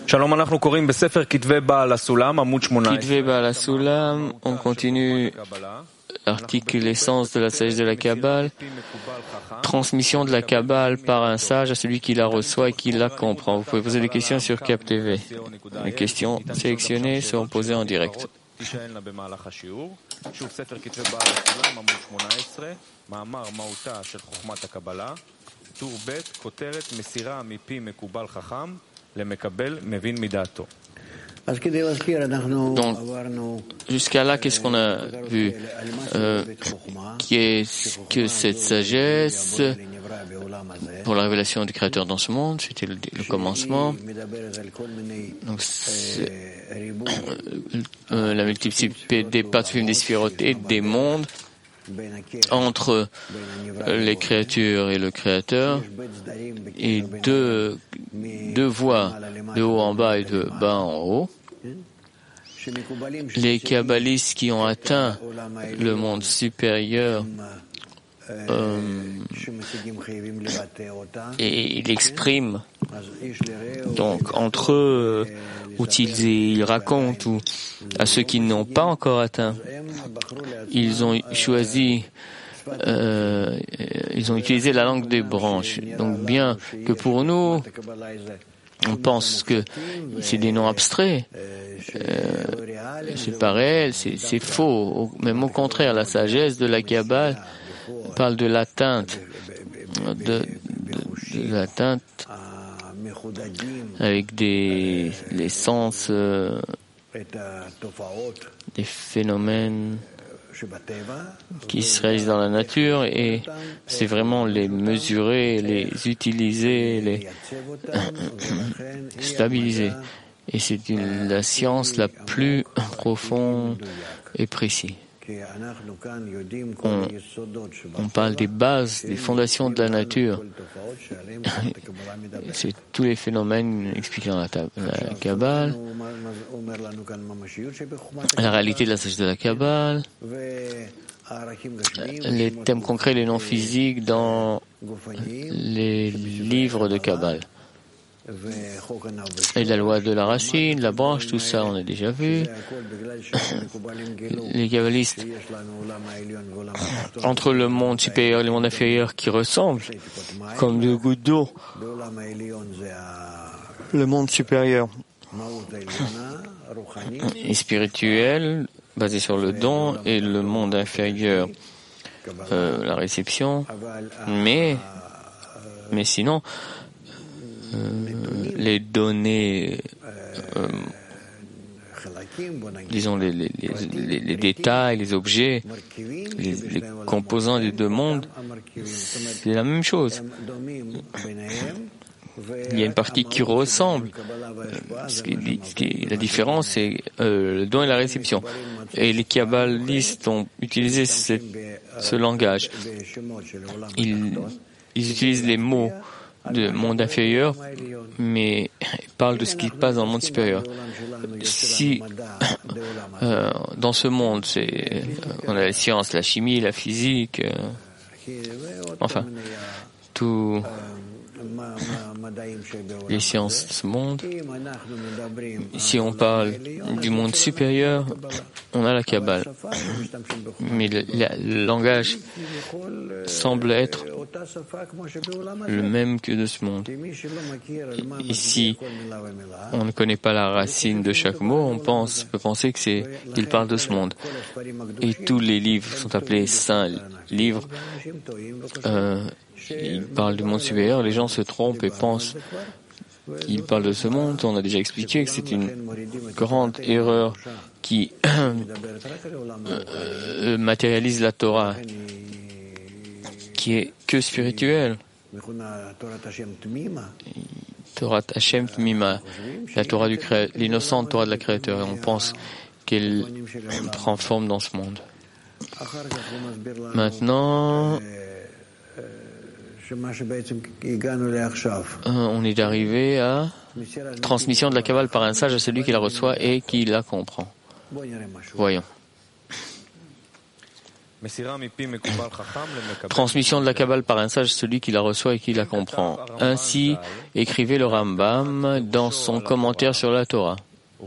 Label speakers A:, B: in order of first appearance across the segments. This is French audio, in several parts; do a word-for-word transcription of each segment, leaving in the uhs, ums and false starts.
A: Shalom, אנחנו קוראים בספר כתבי בעל הסולם, עמוד שמונה עשרה.
B: כתבי בעל הסולם, on continue l'article l'essence de la sagesse de la Kabbale, transmission de la Kabbale par un sage à celui qui la reçoit et qui la comprend. Vous pouvez poser des questions sur Cap T V. Les questions sélectionnées seront posées en direct.
A: שוב, ספר כתבי בעל הסולם, עמוד שמונה עשרה, מאמר מהותה של חוכמת הקבלה, טור ב', כותרת מסירה מפי מקובל חכם למקבל מבין מדעתו.
B: Donc, jusqu'à là, qu'est-ce qu'on a vu euh, Qu'est-ce que cette sagesse pour la révélation du Créateur dans ce monde? C'était le, le commencement. Donc, c'est, euh, la multiplicité des parties des sphirotes et des mondes entre les créatures et le Créateur, et deux, deux voies, de haut en bas et de bas en haut. Les kabbalistes qui ont atteint le monde supérieur, euh, et ils l'expriment donc entre eux, ou ils, ils racontent, ou à ceux qui n'ont pas encore atteint, ils ont choisi, euh, ils ont utilisé la langue des branches. Donc bien que pour nous, on pense que c'est des noms abstraits, euh, c'est pas réel, c'est, c'est faux. Même au contraire, la sagesse de la Kabbale parle de l'atteinte, de, de, de l'atteinte avec des les sens, euh, des phénomènes qui se réalisent dans la nature, et c'est vraiment les mesurer, les utiliser, les stabiliser. Et c'est une, la science la plus profonde et précise. On, on parle des bases, des fondations de la nature. C'est tous les phénomènes expliqués dans la, la Kabbale, la réalité de la sagesse de la Kabbale, les thèmes concrets, les noms physiques dans les livres de Kabbale. Et la loi de la racine, la branche, tout ça, on a déjà vu. Les kabbalistes, entre le monde supérieur et le monde inférieur qui ressemblent, comme deux gouttes d'eau, le monde supérieur est spirituel, basé sur le don, et le monde inférieur, euh, la réception. Mais, mais sinon, Euh, les données, euh, disons les, les, les, les détails, les objets, les, les composants des deux mondes, c'est la même chose. Il y a une partie qui ressemble. Ce qui, ce qui, la différence, c'est euh, le don et la réception. Et les kabbalistes ont utilisé ce, ce langage. Ils, ils utilisent les mots de monde inférieur, mais parle de ce qui passe dans le monde supérieur. Si euh, dans ce monde, c'est, on a la science, la chimie, la physique, euh, enfin, tout les sciences de ce monde. Si on parle du monde supérieur, on a la Kabbale. Mais le, la, le langage semble être le même que de ce monde. Et si on ne connaît pas la racine de chaque mot, on pense, peut penser que c'est, qu'il parle de ce monde. Et tous les livres sont appelés saints livres. Euh, ils parlent du monde supérieur. Les gens se trompent et pensent qu'il parle de ce monde. On a déjà expliqué que c'est une grande erreur qui euh, matérialise la Torah, qui est que spirituelle. Torah Hashem Tmima, la Torah du Créateur, l'innocente Torah de la Créateur, et on pense qu'elle prend forme dans ce monde. Maintenant, on est arrivé à transmission de la Kabbale par un sage à celui qui la reçoit et qui la comprend. Voyons. Transmission de la Kabbale par un sage, celui qui la reçoit et qui la comprend. Ainsi écrivait le Rambam dans son commentaire sur la Torah.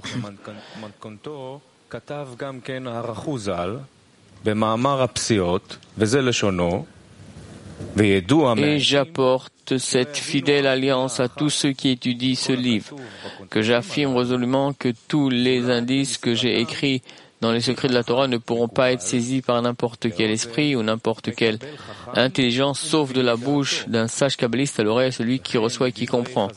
B: Et j'apporte cette fidèle alliance à tous ceux qui étudient ce livre, que j'affirme résolument que tous les indices que j'ai écrits dans les secrets de la Torah ne pourront pas être saisis par n'importe quel esprit ou n'importe quelle intelligence, sauf de la bouche d'un sage kabbaliste à l'oreille à celui qui reçoit et qui comprend.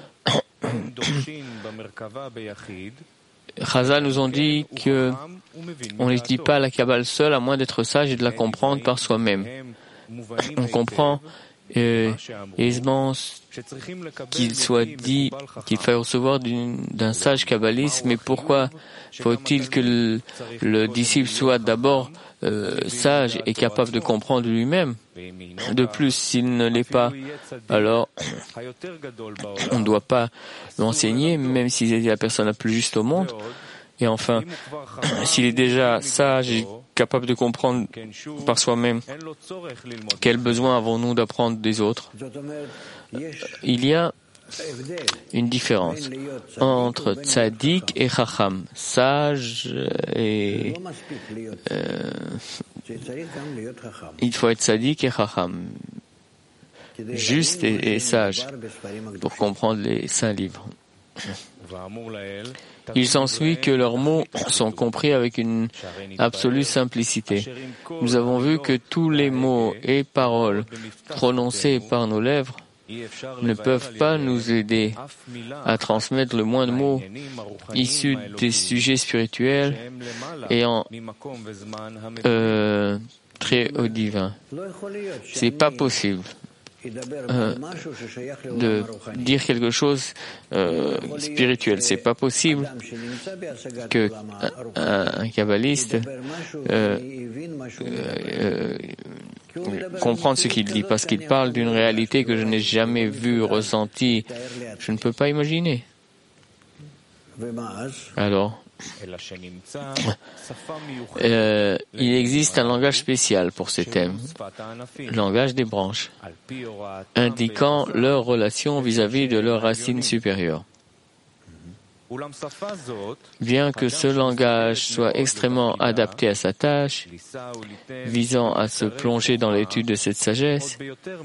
B: Chazal nous ont dit que on n'étudie pas la Kabbale seule à moins d'être sage et de la comprendre par soi-même. On comprend euh, aisément qu'il soit dit qu'il faille recevoir d'un sage kabbaliste, mais pourquoi faut-il que le, le disciple soit d'abord euh, sage et capable de comprendre lui-même? De plus, s'il ne l'est pas, alors on ne doit pas l'enseigner, même s'il est la personne la plus juste au monde. Et enfin, s'il est déjà sage et capable de comprendre par soi-même, quel besoin avons-nous d'apprendre des autres? Il y a une différence entre tzaddik et chacham, sage et euh, il faut être tzaddik et chacham, juste et, et sage, pour comprendre les saints livres. Il s'ensuit que leurs mots sont compris avec une absolue simplicité. Nous avons vu que tous les mots et paroles prononcés par nos lèvres ne peuvent pas nous aider à transmettre le moindre mot issu des sujets spirituels et en euh, très haut divin. C'est pas possible euh, de dire quelque chose euh, spirituel. C'est pas possible que un, un kabbaliste euh, euh, comprendre ce qu'il dit, parce qu'il parle d'une réalité que je n'ai jamais vue, ressentie. Je ne peux pas imaginer. Alors, euh, il existe un langage spécial pour ces thèmes, le langage des branches, indiquant leur relation vis-à-vis de leur racine supérieure. Bien que ce langage soit extrêmement adapté à sa tâche, visant à se plonger dans l'étude de cette sagesse,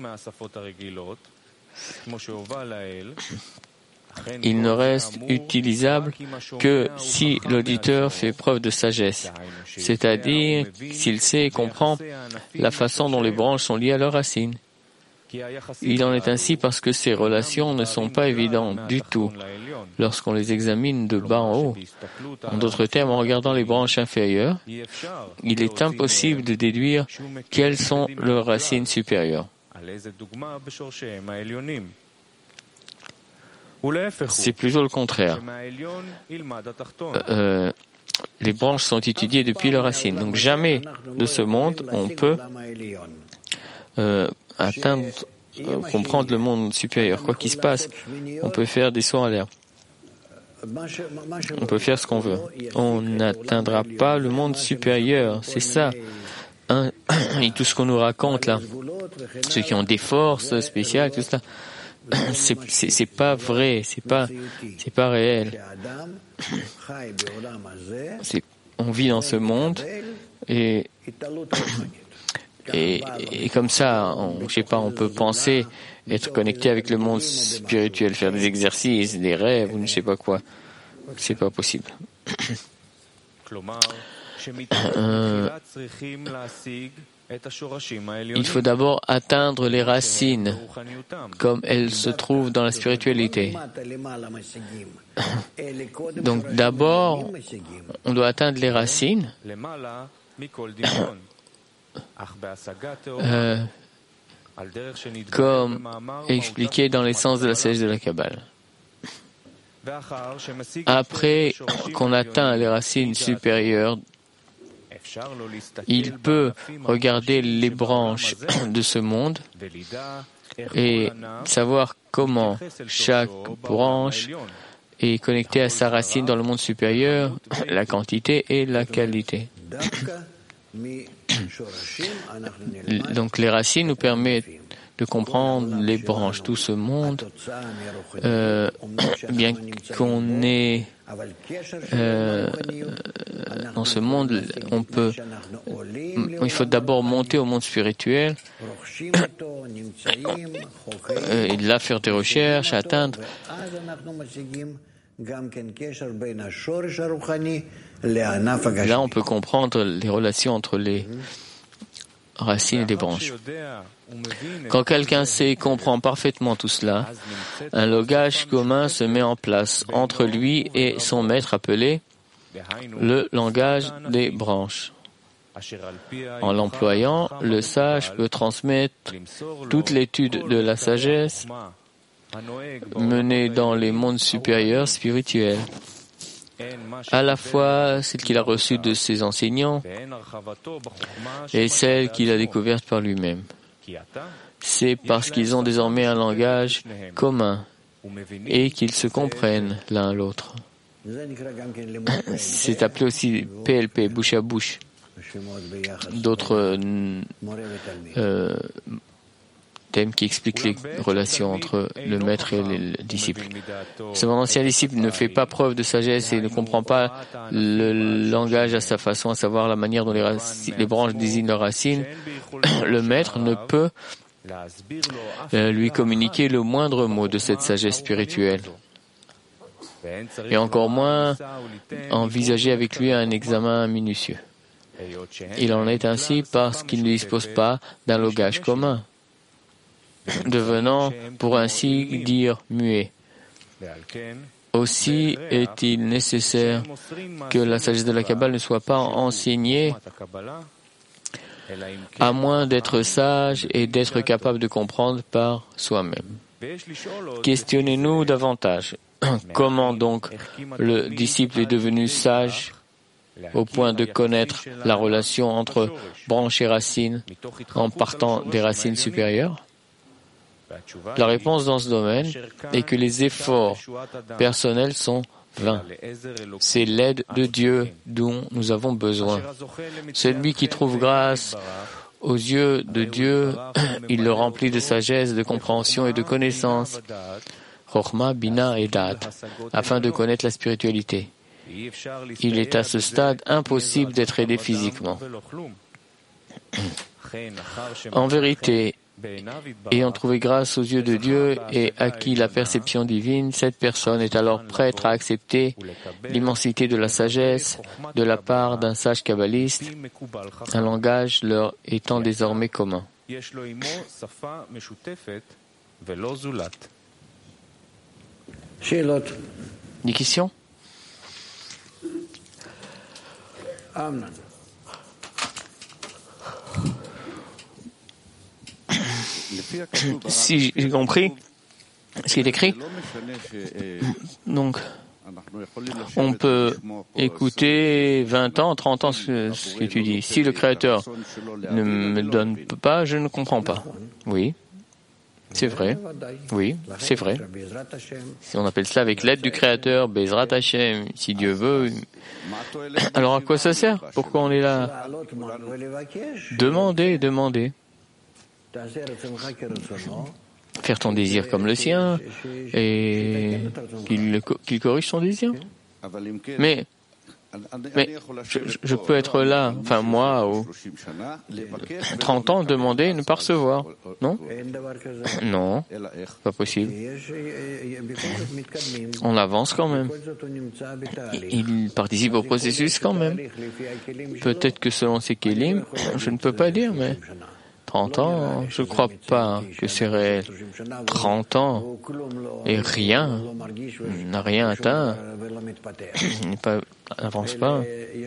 B: il ne reste utilisable que si l'auditeur fait preuve de sagesse, c'est-à-dire s'il sait et comprend la façon dont les branches sont liées à leurs racines. Il en est ainsi parce que ces relations ne sont pas évidentes du tout lorsqu'on les examine de bas en haut. En d'autres termes, en regardant les branches inférieures, il est impossible de déduire quelles sont leurs racines supérieures. C'est plutôt le contraire. Euh, les branches sont étudiées depuis leurs racines. Donc jamais de ce monde on peut euh, atteindre, euh, comprendre le monde supérieur. Quoi qu'il se passe, on peut faire des sauts en l'air. On peut faire ce qu'on veut. On n'atteindra pas le monde supérieur. C'est ça. Hein, et tout ce qu'on nous raconte là, ceux qui ont des forces spéciales, tout ça, c'est, c'est, c'est pas vrai. C'est pas, c'est pas réel. C'est, on vit dans ce monde et Et, et comme ça, on, je sais pas, on peut penser être connecté avec le monde spirituel, faire des exercices, des rêves ou ne sais pas quoi. C'est pas possible. Euh, il faut d'abord atteindre les racines, comme elles se trouvent dans la spiritualité. Donc d'abord, on doit atteindre les racines. Euh, comme expliqué dans l'essence de la sagesse de la Kabbale. Après qu'on atteint les racines supérieures, il peut regarder les branches de ce monde et savoir comment chaque branche est connectée à sa racine dans le monde supérieur, la quantité et la qualité. Donc les racines nous permettent de comprendre les branches. Tout ce monde, euh, bien qu'on est euh, dans ce monde, on peut, il faut d'abord monter au monde spirituel, et là faire des recherches, atteindre. Là, on peut comprendre les relations entre les racines et les branches. Quand quelqu'un sait et comprend parfaitement tout cela, un langage commun se met en place entre lui et son maître appelé le langage des branches. En l'employant, le sage peut transmettre toute l'étude de la sagesse menée dans les mondes supérieurs spirituels, à la fois celle qu'il a reçue de ses enseignants et celle qu'il a découverte par lui-même. C'est parce qu'ils ont désormais un langage commun et qu'ils se comprennent l'un l'autre. C'est appelé aussi P L P, bouche à bouche. D'autres euh, thèmes qui expliquent les relations entre le maître et le disciple. Cependant, si un disciple ne fait pas preuve de sagesse et ne comprend pas le langage à sa façon, à savoir la manière dont les, racines, les branches désignent leurs racines, le maître ne peut euh, lui communiquer le moindre mot de cette sagesse spirituelle. Et encore moins envisager avec lui un examen minutieux. Il en est ainsi parce qu'il ne dispose pas d'un langage commun, devenant, pour ainsi dire, muet. Aussi est-il nécessaire que la sagesse de la Kabbale ne soit pas enseignée, à moins d'être sage et d'être capable de comprendre par soi-même. Questionnez-nous davantage. Comment donc le disciple est devenu sage au point de connaître la relation entre branches et racines en partant des racines supérieures? La réponse dans ce domaine est que les efforts personnels sont vains. C'est l'aide de Dieu dont nous avons besoin. Celui qui trouve grâce aux yeux de Dieu, il le remplit de sagesse, de compréhension et de connaissance, Chokhma, Bina et Da'at, afin de connaître la spiritualité. Il est à ce stade impossible d'être aidé physiquement. En vérité, ayant trouvé grâce aux yeux de Dieu et acquis la perception divine, cette personne est alors prête à accepter l'immensité de la sagesse de la part d'un sage kabbaliste, un langage leur étant désormais commun. Des questions? Si j'ai compris ce qui est écrit, donc on peut écouter vingt ans, trente ans ce, ce que tu dis. Si le Créateur ne me donne pas, je ne comprends pas. Oui, c'est vrai. Oui, c'est vrai. Si on appelle cela avec l'aide du Créateur, Bezrat Hashem, si Dieu veut. Alors à quoi ça sert? Pourquoi on est là? Demandez, demandez. Faire ton désir comme le sien et qu'il, qu'il corrige son désir. Mais, mais je, je peux être là, enfin moi, au trente ans, demander et ne pas recevoir. Non? Non, pas possible. On avance quand même. Il participe au processus quand même. Peut-être que selon ses kélim, je ne peux pas dire, mais trente ans, je ne crois pas que c'est réel. trente ans et rien, n'a rien atteint, n'avance pas.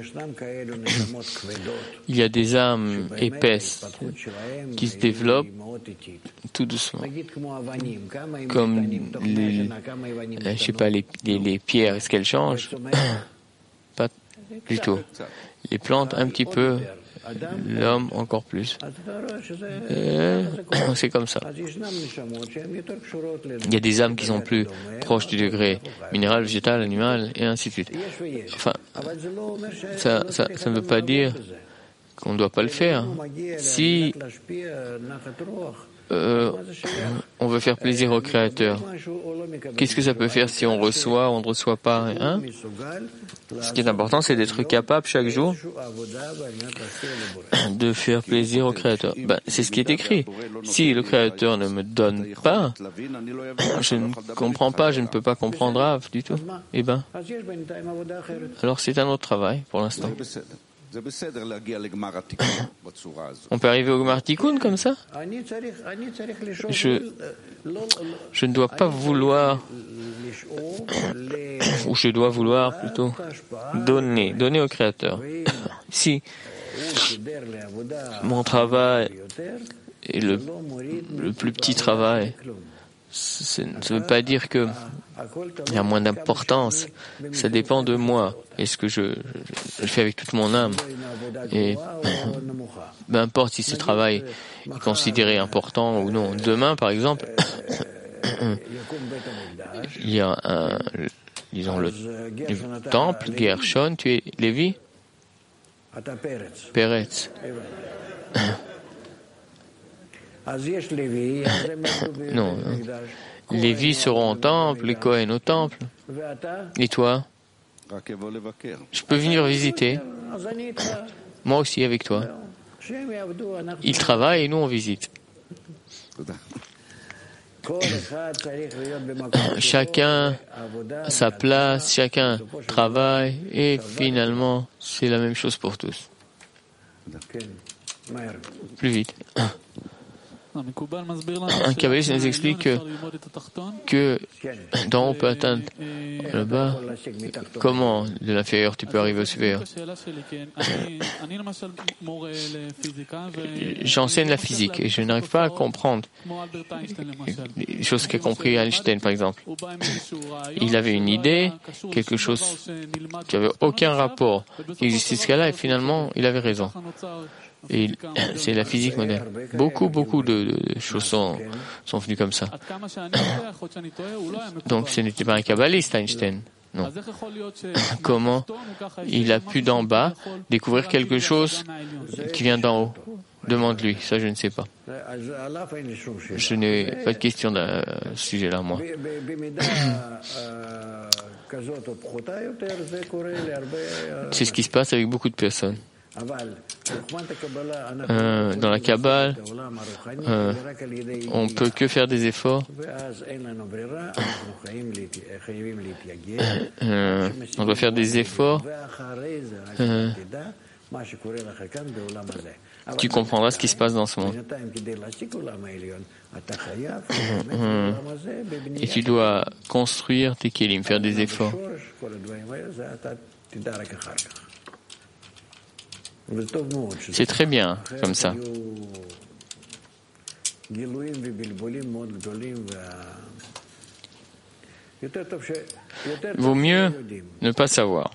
B: Il y a des âmes épaisses qui se développent tout doucement, comme les, je sais pas, les, les, les pierres. Est-ce qu'elles changent? Pas du tout. Les plantes un petit peu. L'homme encore plus. Euh, c'est comme ça. Il y a des âmes qui sont plus proches du degré minéral, végétal, animal, et ainsi de suite. Enfin, ça, ça, ça ne veut pas dire qu'on ne doit pas le faire. Si euh, on veut faire plaisir au Créateur, qu'est-ce que ça peut faire si on reçoit ou on ne reçoit pas, hein? Ce qui est important, c'est d'être capable chaque jour de faire plaisir au Créateur. Ben, c'est ce qui est écrit. Si le Créateur ne me donne pas, je ne comprends pas, je ne peux pas comprendre Rav du tout. Eh ben, alors c'est un autre travail pour l'instant. On peut arriver au Gmar Tikkun comme ça? Je, je ne dois pas vouloir, ou je dois vouloir plutôt, donner, donner au Créateur. Si mon travail est le, le plus petit travail, ça ne veut pas dire que il y a moins d'importance. Ça dépend de moi. Est-ce que je, je, je le fais avec toute mon âme? Et peu importe si ce travail est considéré important ou non. Demain, par exemple, il y a un, disons le, le temple, Gershon, tu es Lévi? Peretz. Non. Les Lévis seront au temple, les Kohen au temple. Et toi? Je peux venir visiter. Moi aussi avec toi. Ils travaillent et nous on visite. Chacun a sa place, chacun travaille et finalement c'est la même chose pour tous. Plus vite. Un kabbaliste nous explique que, que d'en haut on peut atteindre le bas. Comment de l'inférieur tu peux arriver au supérieur? J'enseigne la physique et je n'arrive pas à comprendre les choses qu'a compris Einstein par exemple. Il avait une idée, quelque chose qui n'avait aucun rapport qui existait ce cas-là et finalement il avait raison. Et c'est la physique moderne. Beaucoup, beaucoup de, de choses sont, sont venues comme ça. Donc ce n'était pas un kabbaliste, Einstein. Non. Comment il a pu d'en bas découvrir quelque chose qui vient d'en haut? Demande-lui, ça je ne sais pas. Je n'ai pas de question de ce sujet-là, moi. C'est ce qui se passe avec beaucoup de personnes. Euh, dans la Kabbale, euh, on ne peut que faire des efforts. Euh, on doit faire des efforts. Euh, tu comprendras ce qui se passe dans ce monde. Euh, et tu dois construire tes kelim, faire des efforts. C'est très bien, comme ça. Vaut mieux ne pas savoir.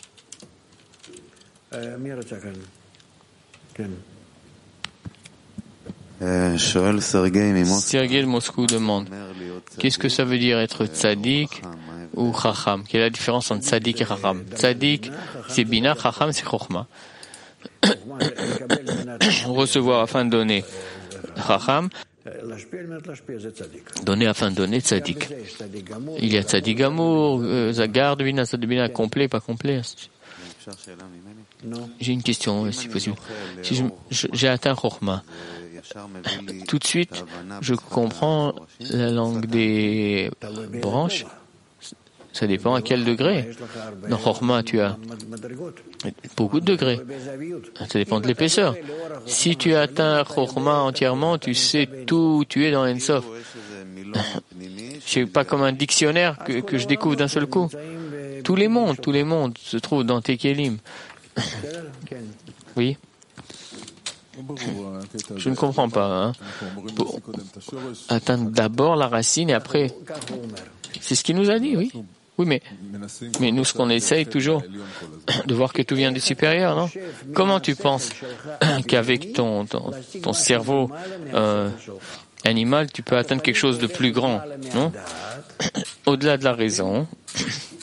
B: Sergei de Moscou demande qu'est-ce que ça veut dire être tzaddik ou chacham? Quelle est la différence entre tzaddik et chacham? Tzaddik, c'est bina, chacham, c'est chokhma. Recevoir afin de donner chacham, donner afin de donner tzaddik. Il y a tzaddik amour, euh, zagar de bina, tzaddik bina, complet, pas complet. J'ai une question, si possible. Si je, je, j'ai atteint chokhma, tout de suite, je comprends la langue des branches. Ça dépend à quel degré. Dans Chokhma, tu as beaucoup de degrés. Ça dépend de l'épaisseur. Si tu atteins Chokhma entièrement, tu sais tout, tu es dans l'Ensof. C'est pas comme un dictionnaire que, que je découvre d'un seul coup. Tous les mondes, tous les mondes se trouvent dans tes kelim. Oui. Je ne comprends pas. Hein. Pour atteindre d'abord la racine et après. C'est ce qu'il nous a dit, oui. Oui, mais, mais nous, ce qu'on essaye toujours, de voir que tout vient du supérieur, non? Comment tu penses qu'avec ton, ton, ton cerveau euh, animal, tu peux atteindre quelque chose de plus grand, non? Au-delà de la raison,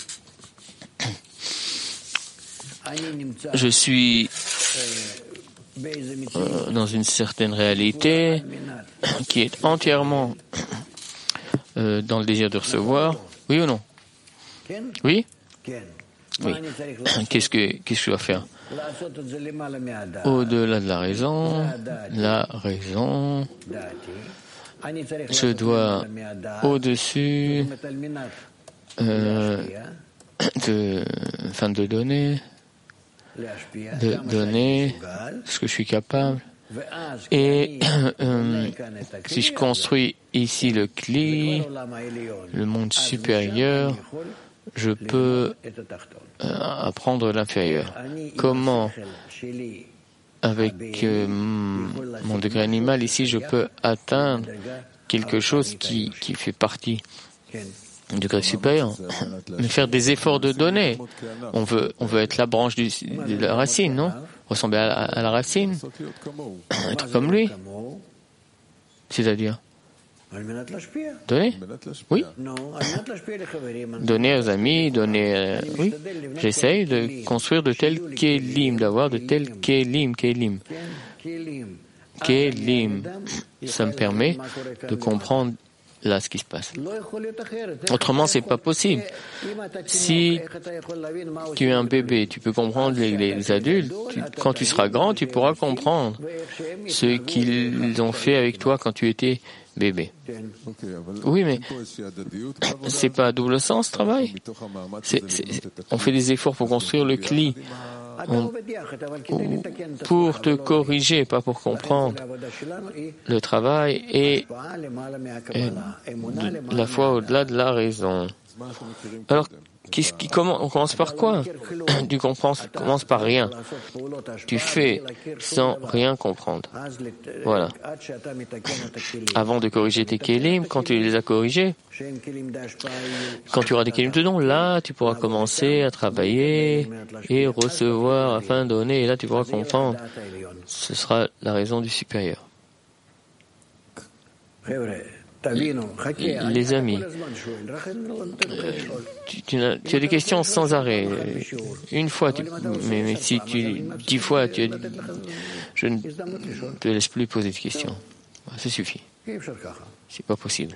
B: je suis euh, dans une certaine réalité qui est entièrement euh, dans le désir de recevoir, oui ou non? Oui? Oui. Qu'est-ce que, qu'est-ce que je dois faire? Au-delà de la raison, la raison, je dois au-dessus euh, de, enfin de donner, de donner ce que je suis capable. Et euh, si je construis ici le cli, le monde supérieur, je peux euh, apprendre l'inférieur. Comment, avec euh, mon degré animal ici, je peux atteindre quelque chose qui, qui fait partie du degré supérieur, mais faire des efforts de donner. On veut, on veut être la branche du, de la racine, non? Ressembler à, à la racine, être comme lui. C'est-à-dire donner? Oui. Donner aux amis, donner... Euh, oui. J'essaye de construire de tels kélim, d'avoir de tels kélim, kélim. Kélim. Ça me permet de comprendre là ce qui se passe. Autrement, c'est pas possible. Si tu es un bébé, tu peux comprendre les, les adultes. Tu, quand tu seras grand, tu pourras comprendre ce qu'ils ont fait avec toi quand tu étais bébé. Oui, mais c'est pas à double sens, ce travail. C'est, c'est, on fait des efforts pour construire le cli. On, pour te corriger, pas pour comprendre. Le travail est, est de la foi au-delà de la raison. Alors, qu'est-ce qui, comment, on commence par quoi? Tu comprends, commence par rien. Tu fais sans rien comprendre. Voilà. Avant de corriger tes kélim, quand tu les as corrigés, quand tu auras des kélim dedans, là, tu pourras commencer à travailler et recevoir afin de donner, et là, tu pourras comprendre. Ce sera la raison du supérieur. Les amis, euh, tu, tu, as, tu as des questions sans arrêt. Une fois, tu, mais, mais si tu dix fois, tu as, je ne te laisse plus poser de questions. Ça suffit. C'est pas possible.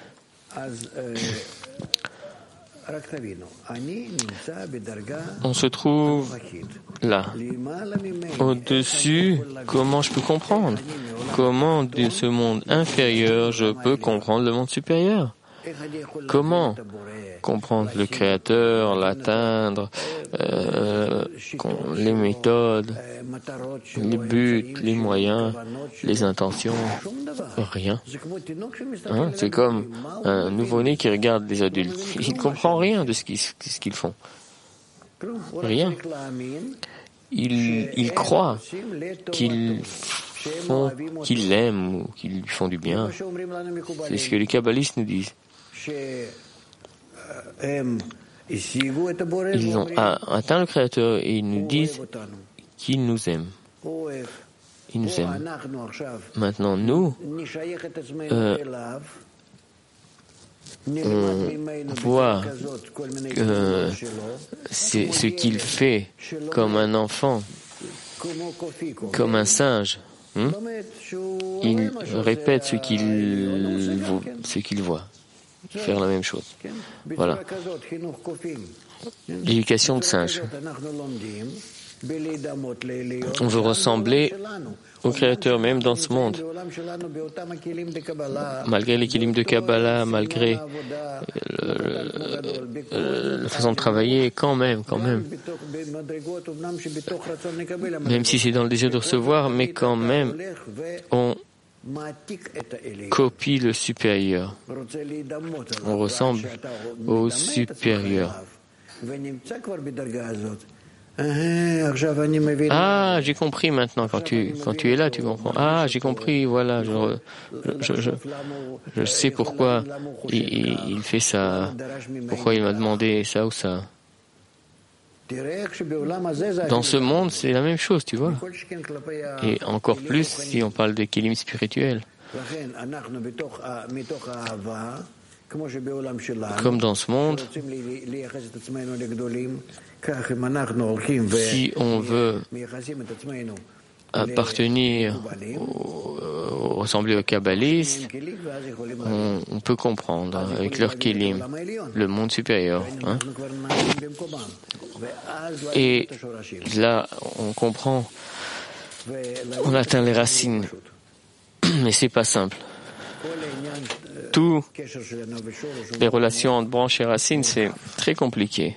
B: On se trouve là, au-dessus. Comment je peux comprendre? Comment de ce monde inférieur je peux comprendre le monde supérieur? Comment comprendre le Créateur, l'atteindre, euh, les méthodes, les buts, les moyens, les intentions? Rien. Hein? C'est comme un nouveau-né qui regarde les adultes. Il ne comprend rien de ce qu'ils, ce qu'ils font. Rien. Il, il croit qu'ils font, qu'ils l'aiment ou qu'ils lui font du bien. C'est ce que les kabbalistes nous disent. Ils ont atteint le Créateur et ils nous disent qu'ils nous aiment. Ils nous aiment. Maintenant, nous, euh, on voit que c'est ce qu'il fait comme un enfant, comme un singe. Hein? Il répète ce qu'il, ce qu'il voit. Faire la même chose. Voilà. L'éducation de singe. On veut ressembler au Créateur même dans ce monde. Malgré les kélim de Kabbalah, malgré la façon de travailler, quand même, quand même. Même si c'est dans le désir de recevoir, mais quand même, on copie le supérieur. On ressemble au supérieur. Ah, j'ai compris maintenant. Quand tu, quand tu es là, tu comprends. Ah, j'ai compris. Voilà, je, je, je, je sais pourquoi il, il fait ça. Pourquoi il m'a demandé ça ou ça. Dans ce monde, c'est la même chose, tu vois. Et encore plus si on parle de kélim spirituel. Comme dans ce monde, si on veut appartenir, au, au, ressembler aux kabbalistes, on, on peut comprendre avec leur kélim, le monde supérieur. Hein. Et là, on comprend, on atteint les racines, mais c'est pas simple. Tout les relations entre branches et racines, c'est très compliqué.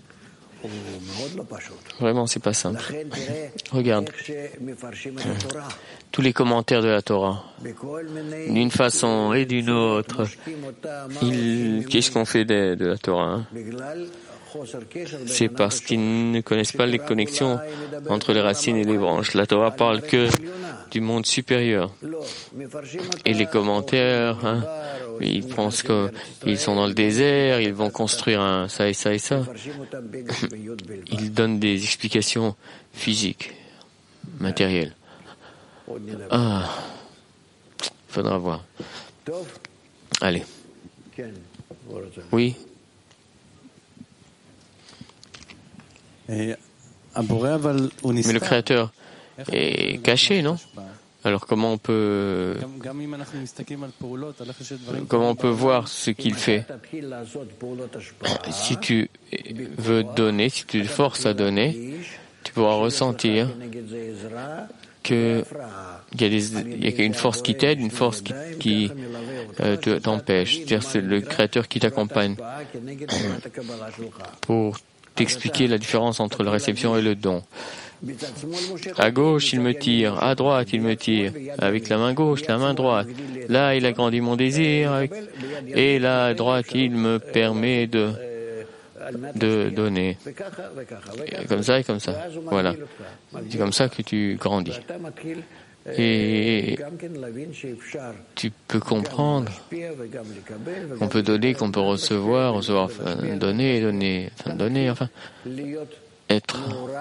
B: Vraiment, c'est pas simple. Regarde. Tous les commentaires de la Torah, d'une façon et d'une autre, ils... qu'est-ce qu'on fait de, de la Torah hein? C'est parce qu'ils ne connaissent pas les connexions entre les racines et les branches. La Torah parle que du monde supérieur. Et les commentaires, hein, ils pensent qu'ils sont dans le désert, ils vont construire un ça et ça et ça. Ils donnent des explications physiques, matérielles. Ah, faudra voir. Allez. Oui. Mais le Créateur est caché, non? Alors comment on peut comment on peut voir ce qu'il fait? Si tu veux donner, si tu te forces à donner, tu pourras ressentir que il y a des, il y a une force qui t'aide, une force qui, qui euh, te, t'empêche. C'est-à-dire c'est le Créateur qui t'accompagne pour t'expliquer la différence entre la réception et le don. À gauche, il me tire. À droite, il me tire. Avec la main gauche, la main droite. Là, il agrandit mon désir. Avec... Et là, à droite, il me permet de, de donner. Et comme ça et comme ça. Voilà. C'est comme ça que tu grandis. Et tu peux comprendre qu'on peut donner, qu'on peut recevoir, recevoir, enfin, donner, donner, enfin, donner, enfin, être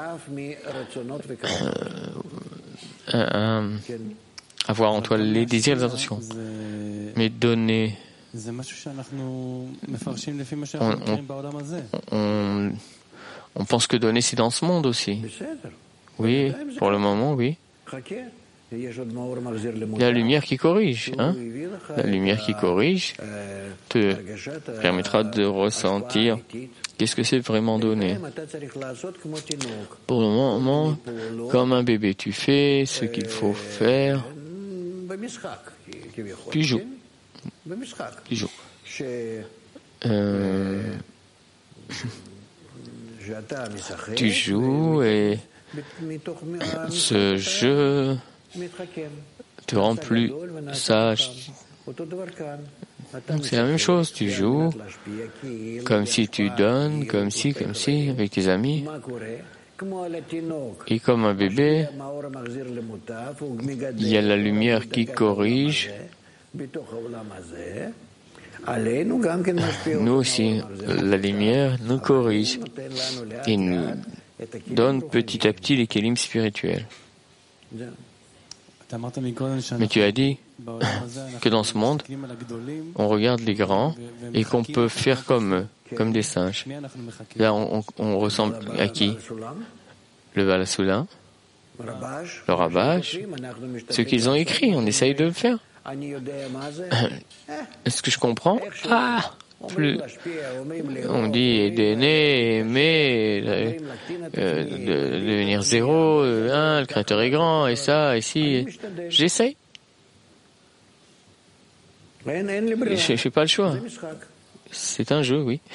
B: euh, un, avoir en toi les désirs et les intentions. Mais donner, on, on, on, on pense que donner c'est dans ce monde aussi. Oui, pour le moment, oui. La lumière qui corrige, hein? La lumière qui corrige te permettra de ressentir qu'est-ce que c'est vraiment donner. Pour le moment, comme un bébé, tu fais ce qu'il faut faire. Tu joues. Tu joues. Euh, tu joues et ce jeu te rend plus sage. C'est la même chose, tu joues comme si tu donnes, comme si, comme si, avec tes amis. Et comme un bébé, il y a la lumière qui corrige. Nous aussi, la lumière nous corrige et nous donne petit à petit les kélim spirituels. Mais tu as dit que dans ce monde, on regarde les grands et qu'on peut faire comme eux, comme des singes. Là, on, on, on ressemble à qui? Le Baal HaSulam, le Rabash, ce qu'ils ont écrit, on essaye de le faire. Est-ce que je comprends? Ah, plus. On dit donner, aimer, euh, euh, de, de devenir zéro, euh, un, le Créateur est grand, et ça, et si. J'essaye. Je ne fais pas le choix. C'est un jeu, oui.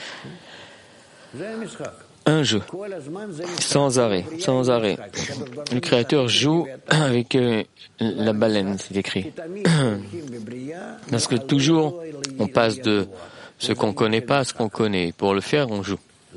B: Un jeu. Sans arrêt, sans arrêt. Le Créateur joue avec euh, la baleine, c'est écrit. Parce que toujours, on passe de ce qu'on ne connaît pas à ce qu'on connaît. Pour le faire, on joue.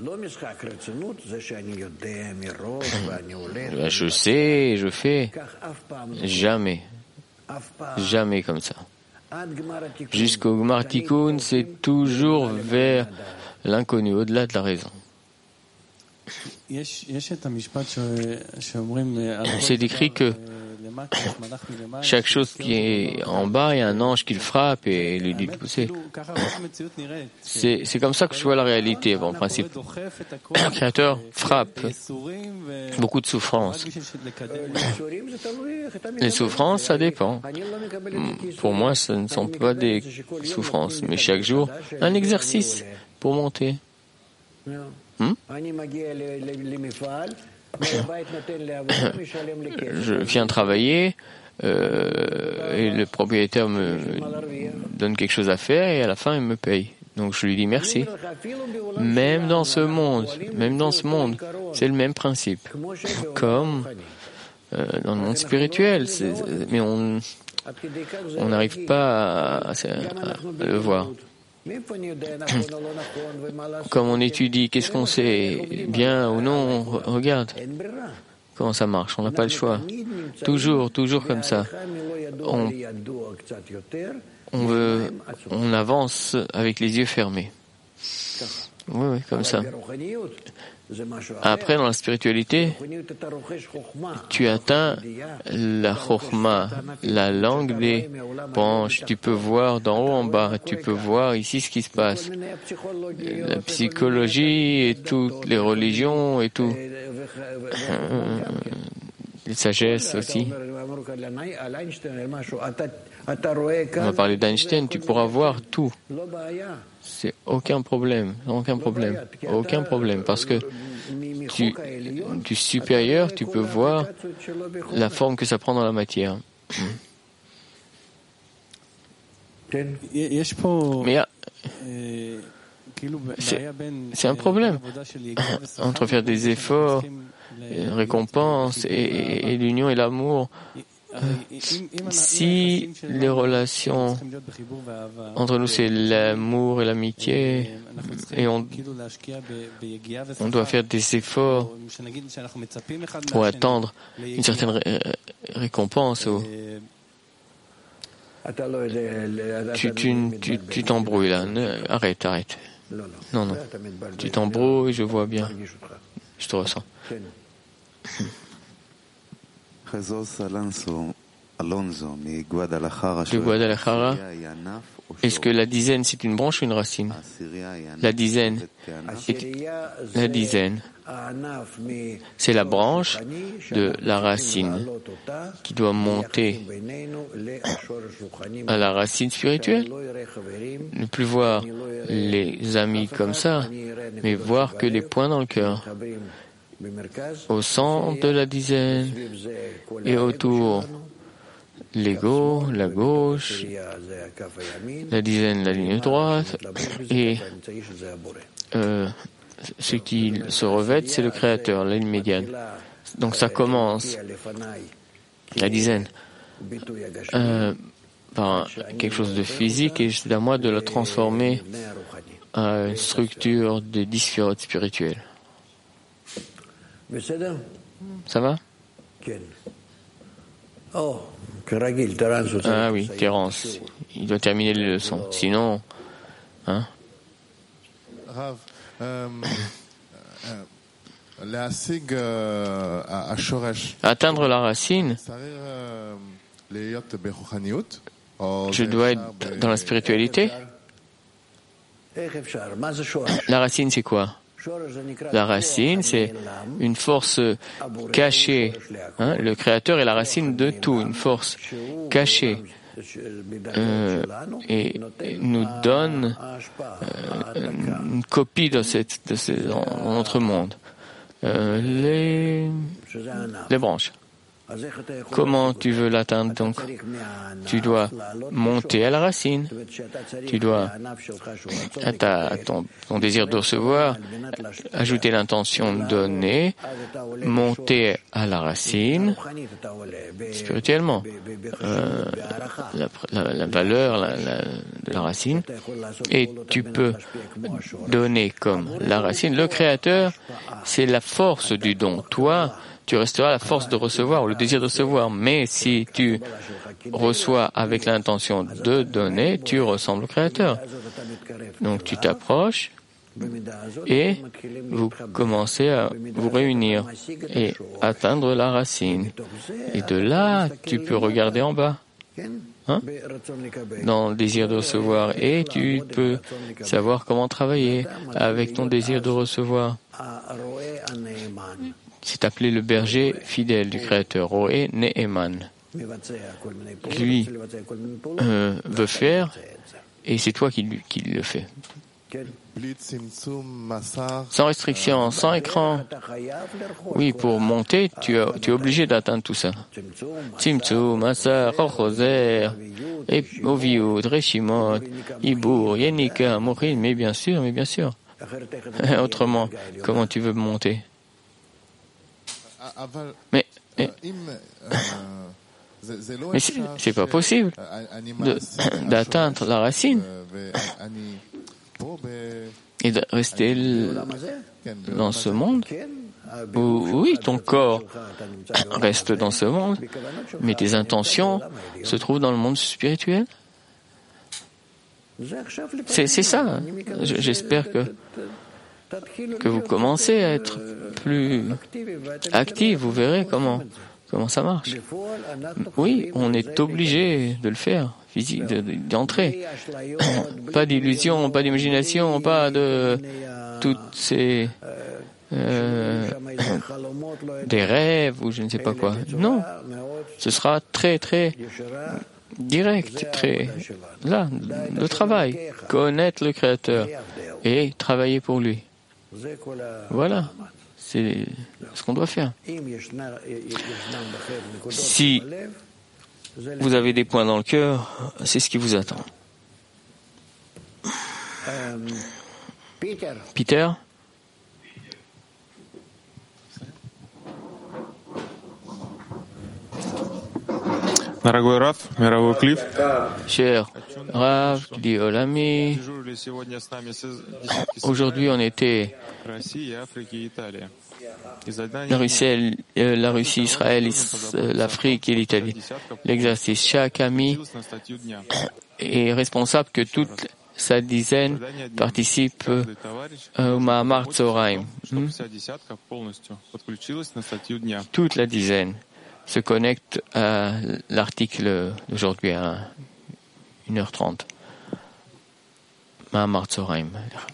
B: Je sais, je fais. Jamais. Jamais comme ça. Jusqu'au Gmar Tikkun, c'est toujours vers l'inconnu, au-delà de la raison. C'est écrit que Chaque chose qui est en bas, il y a un ange qui le frappe et lui dit de pousser. C'est, c'est comme ça que je vois la réalité. Bon, en principe, le Créateur frappe beaucoup de souffrances. Les souffrances, ça dépend. Pour moi, ce ne sont pas des souffrances, mais chaque jour, un exercice pour monter. Hmm? Je viens travailler euh, et le propriétaire me donne quelque chose à faire et à la fin il me paye. Donc je lui dis merci. Même dans ce monde, même dans ce monde, c'est le même principe. Comme euh, dans le monde spirituel, c'est, mais on on n'arrive pas à, à, à le voir. Comme on étudie, qu'est-ce qu'on sait, bien ou non, regarde comment ça marche, on n'a pas le choix. Toujours, toujours comme ça. On, on veut, on avance avec les yeux fermés. Oui, oui, comme ça. Après, dans la spiritualité, tu atteins la chokhma, la langue des branches. Tu peux voir d'en haut en bas. Tu peux voir ici ce qui se passe. La psychologie et toutes les religions et tout. Euh, les sagesses aussi. On va parler d'Einstein. Tu pourras voir tout. C'est aucun problème, aucun problème, aucun problème, parce que tu, du supérieur, tu peux voir la forme que ça prend dans la matière. Mais il y a, c'est, c'est un problème entre faire des efforts, récompenses et, et, et l'union et l'amour. Si les relations entre nous c'est l'amour et l'amitié et on, on doit faire des efforts pour attendre une certaine ré- récompense ou tu, tu, tu, tu t'embrouilles là, arrête, arrête. Non, non, tu t'embrouilles, je vois bien, je te ressens. De Guadalajara, est-ce que la dizaine c'est une branche ou une racine? La dizaine, est, la dizaine, c'est la branche de la racine qui doit monter à la racine spirituelle. Ne plus voir les amis comme ça, mais voir que les points dans le cœur. Au centre de la dizaine et autour l'ego, la gauche, la dizaine, la ligne droite, et euh, ce qui se revêt, c'est le Créateur, la ligne médiane. Donc ça commence, la dizaine, euh, par quelque chose de physique, et c'est à moi de la transformer à une structure de dix sphirotes spirituelles. Ça va? Ah oui, Terence, il doit terminer les leçons. Sinon, hein? Atteindre la racine, je dois être dans la spiritualité. La racine, c'est quoi? La racine, c'est une force cachée. Hein? Le Créateur est la racine de tout, une force cachée. Euh, et, et nous donne euh, une copie de, cette, de, ce, dans, dans notre monde. Euh, les, les branches. Comment tu veux l'atteindre donc? Tu dois monter à la racine. Tu dois, à, ta, à ton, ton désir de recevoir, ajouter l'intention de donner, monter à la racine, spirituellement. Euh, la, la, la valeur la, la, de la racine. Et tu peux donner comme la racine. Le Créateur, c'est la force du don. Toi, tu resteras la force de recevoir ou le désir de recevoir. Mais si tu reçois avec l'intention de donner, tu ressembles au Créateur. Donc tu t'approches et vous commencez à vous réunir et atteindre la racine. Et de là, tu peux regarder en bas, hein, dans le désir de recevoir, et tu peux savoir comment travailler avec ton désir de recevoir. C'est appelé le berger fidèle du Créateur, Roé Ne'eman. Lui euh, veut faire, et c'est toi qui, qui le fais. Sans restriction, sans écran. Oui, pour monter, tu, as, tu es obligé d'atteindre tout ça. Tzimtzum, Massar, Rocher, Oviud, Reshimot, Ibour, Yenika, Morin, mais bien sûr, mais bien sûr. Autrement, comment tu veux monter? Mais, mais, mais c'est, c'est pas possible de, d'atteindre la racine et de rester dans ce monde où, oui, ton corps reste dans ce monde, mais tes intentions se trouvent dans le monde spirituel. C'est, c'est ça. J'espère que, que vous commencez à être plus actif. Vous verrez comment, comment ça marche. Oui, on est obligé de le faire, physique, de, d'entrer. Pas d'illusion, pas d'imagination, pas de toutes ces euh, des rêves ou je ne sais pas quoi. Non, ce sera très très direct, très là, le travail, connaître le Créateur et travailler pour lui. Voilà, c'est ce qu'on doit faire. Si vous avez des points dans le cœur, c'est ce qui vous attend. Peter?
C: Дорогой Раф, мировой клиф.
B: Cher Rav, dit Olami, aujourd'hui on était la Russie, la Russie, Israël, l'Afrique et l'Italie. L'exercice, chaque ami est responsable que toute sa dizaine participe au Mahamar Tzoraim. Hmm? Toute la dizaine se connecte à l'article d'aujourd'hui à une heure trente. Mahamar Tzoraim.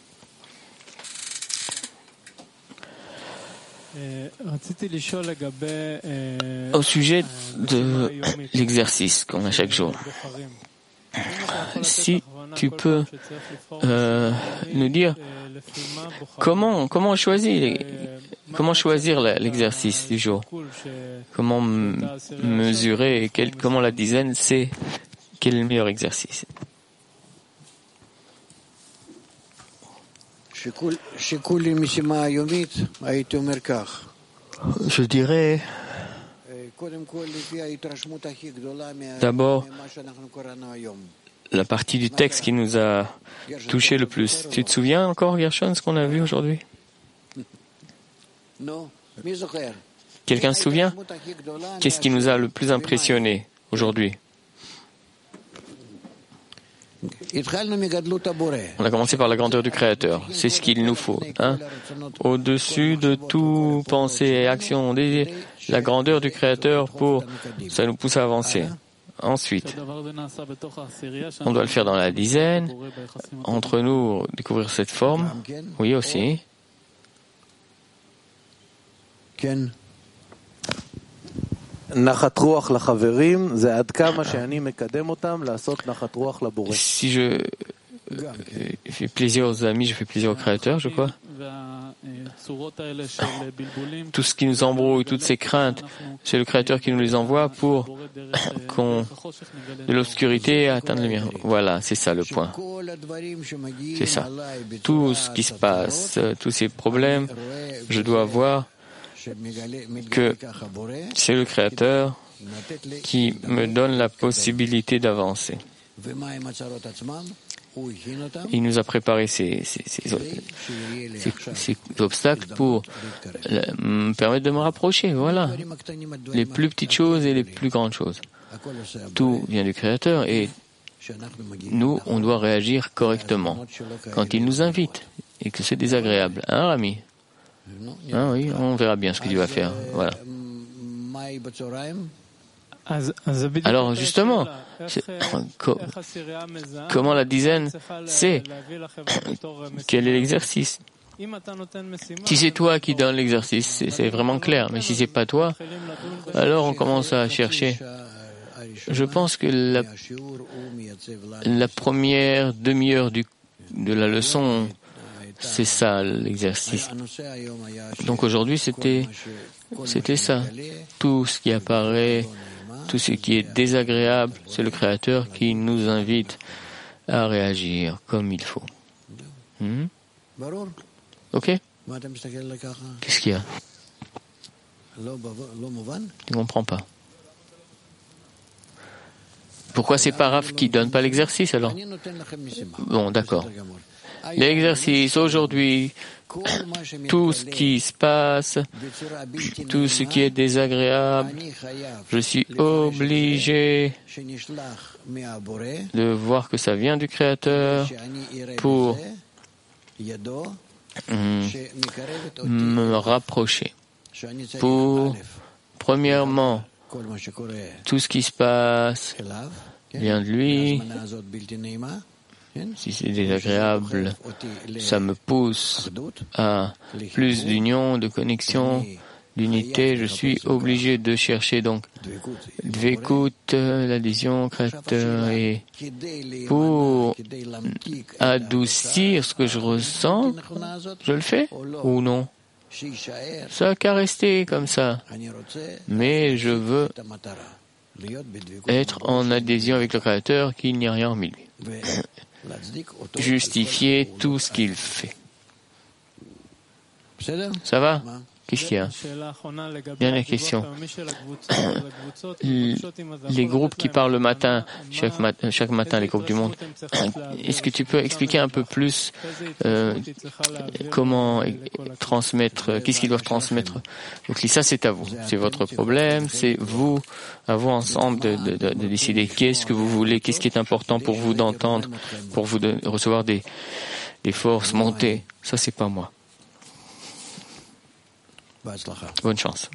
B: Au sujet de l'exercice qu'on a chaque jour, si tu peux euh, nous dire comment comment choisir comment choisir l'exercice du jour, comment mesurer quel, comment la dizaine sait quel est le meilleur exercice. Je dirais d'abord la partie du texte qui nous a touché le plus. Tu te souviens encore, Gershon, ce qu'on a vu aujourd'hui? Quelqu'un se souvient? Qu'est-ce qui nous a le plus impressionné aujourd'hui? On a commencé par la grandeur du Créateur. C'est ce qu'il nous faut. Hein? Au-dessus de tout pensée et action, la grandeur du Créateur, pour ça nous pousse à avancer. Ensuite, on doit le faire dans la dizaine. Entre nous, découvrir cette forme. Oui, aussi. Si je fais plaisir aux amis, je fais plaisir au Créateur, je crois. Tout ce qui nous embrouille, toutes ces craintes, c'est le Créateur qui nous les envoie pour qu'on, de l'obscurité, atteindre le mien. Voilà, c'est ça le point. C'est ça. Tout ce qui se passe, tous ces problèmes, je dois voir que c'est le Créateur qui me donne la possibilité d'avancer. Il nous a préparé ces, ces, ces, ces, ces obstacles pour me permettre de me rapprocher. Voilà. Les plus petites choses et les plus grandes choses. Tout vient du Créateur et nous, on doit réagir correctement quand il nous invite. et que c'est désagréable. Hein, Rami? Ah oui, on verra bien ce que tu vas faire. Voilà. Alors justement, co- comment la dizaine sait quel est l'exercice? Si c'est toi qui donnes l'exercice, c'est, c'est vraiment clair. Mais si c'est pas toi, alors on commence à chercher. Je pense que la, la première demi-heure du, de la leçon, c'est ça l'exercice. Donc aujourd'hui, c'était, c'était ça. Tout ce qui apparaît, tout ce qui est désagréable, c'est le Créateur qui nous invite à réagir comme il faut. Hmm? Ok? Qu'est-ce qu'il y a? Tu ne comprends pas. Pourquoi c'est pas Raph qui donne pas l'exercice alors? Bon, d'accord. L'exercice aujourd'hui, tout ce qui se passe, tout ce qui est désagréable, je suis obligé de voir que ça vient du Créateur pour me rapprocher. Pour, premièrement, tout ce qui se passe vient de lui. Si c'est désagréable, ça me pousse à plus d'union, de connexion, d'unité. Je suis obligé de chercher donc Dveikut, l'adhésion, Créateur, et pour adoucir ce que je ressens, je le fais ou non? Ça n'a qu'à rester comme ça. Mais je veux être en adhésion avec le Créateur, qu'il n'y a rien hormis lui. Justifier tout ce qu'il fait. Ça va? Qu'est-ce qu'il y a? Dernière question. Les groupes qui parlent le matin, chaque matin, chaque matin, les groupes du monde, est-ce que tu peux expliquer un peu plus euh, comment transmettre, qu'est-ce qu'ils doivent transmettre? Donc ça, c'est à vous. C'est votre problème. C'est vous, à vous ensemble de, de, de, de décider qu'est-ce que vous voulez, qu'est-ce qui est important pour vous d'entendre, pour vous de recevoir des, des forces montées. Ça, c'est pas moi. Bonne chance.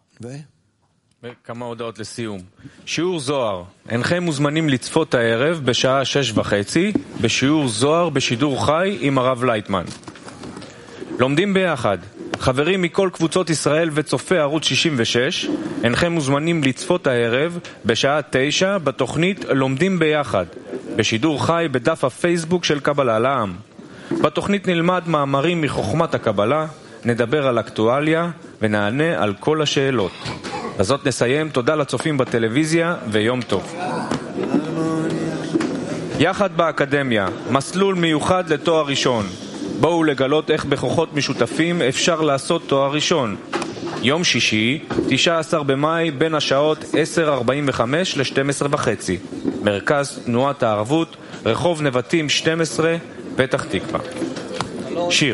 A: כמה הודעות לסיום. שיעור זוהר. אינכם מוזמנים לצפות הערב בשעה שש וחצי בשיעור זוהר בשידור חי עם הרב לייטמן. לומדים ביחד. חברים מכל קבוצות ישראל וצופי ערוץ שישים ושש, אינכם מוזמנים לצפות הערב בשעה תשע בתוכנית לומדים ביחד, בשידור חי בדף הפייסבוק של קבלה לעם. בתוכנית נלמד מאמרים מחוכמת הקבלה, נדבר על אקטואליה ונענה על כל השאלות. בזאת נסיים. תודה לצופים בטלוויזיה ויום טוב. יחד באקדמיה, מסלול מיוחד לתואר ראשון. בואו לגלות איך בכוחות משותפים אפשר לעשות תואר ראשון. יום שישי, תשעה עשר במאי, בין השעות עשר ארבעים וחמש ל-שתים עשרה וחצי. מרכז תנועת הערבות, רחוב נבטים שתים עשרה, פתח תקווה. שיר.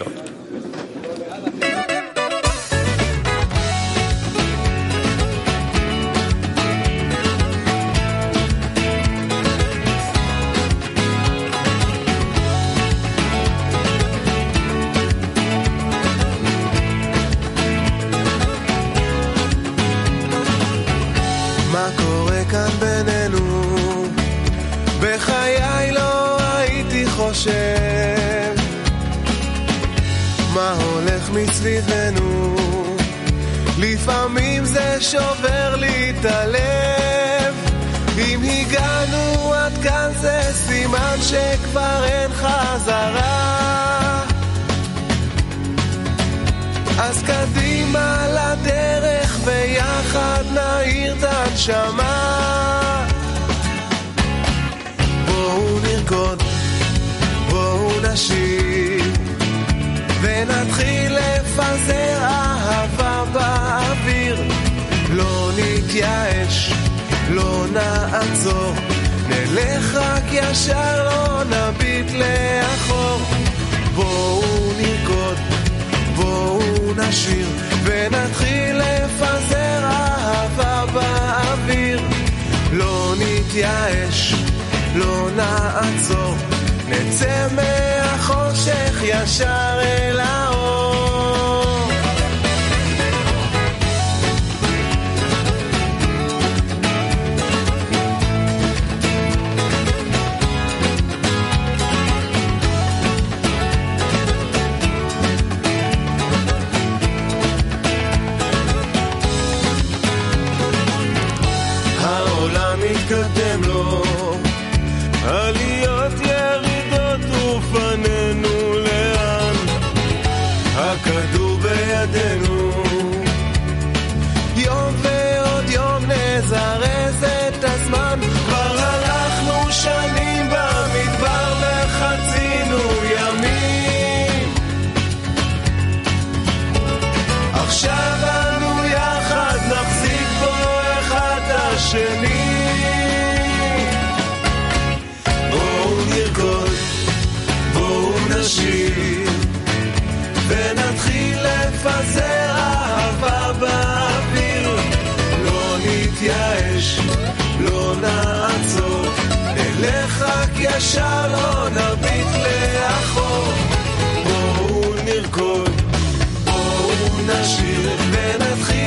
D: מסביבנו לפעמים זה שובר לי את הלב אם הגענו עד כאן זה סימן שכבר אין חזרה אז קדימה לדרך ויחד נעיר את הנשמה בואו נרקוד בואו נשיר ונתחיל לפזר אהבה באוויר לא נתייאש, לא נעצור נלך רק ישר, לא נביט לאחור בואו נרקוד, בואו נשיר ונתחיל לפזר אהבה באוויר לא נתייאש, לא נעצור נצא מהחושך ישר אל האור. העולם מתקדם לו, עליות ירידות ופנינו לאן, הכדור בידינו, יום ועוד יום נזרז את הזמן, כבר הלכנו שנים במדבר וחצינו ימים, עכשיו אנו יחד נחזיק בו אחד השני. נשיר ונתחיל לפזר אהבה באוויר, לא נתייאש, לא נעצור, נלך רק ישר, לא נביט לאחור. בואו נרקוד, בואו נשיר ונתחיל